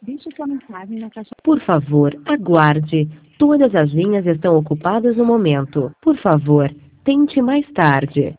Deixe sua mensagem na caixa. Por favor, aguarde. Todas as linhas estão ocupadas no momento. Por favor, tente mais tarde.